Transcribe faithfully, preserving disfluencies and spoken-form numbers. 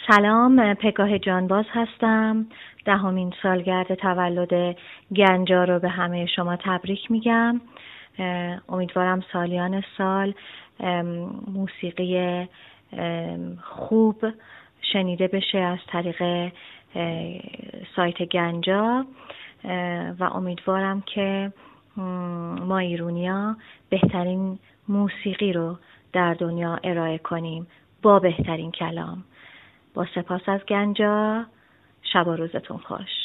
سلام، پگاه جانباز هستم. دهمین سالگرد تولد گنجا رو به همه شما تبریک میگم. امیدوارم سالیان سال موسیقی خوب شنیده بشه از طریق سایت گنجا و امیدوارم که ما ایرونیا بهترین موسیقی رو در دنیا ارائه کنیم با بهترین کلام. با سپاس از گنجا، شب و روزتون خوش.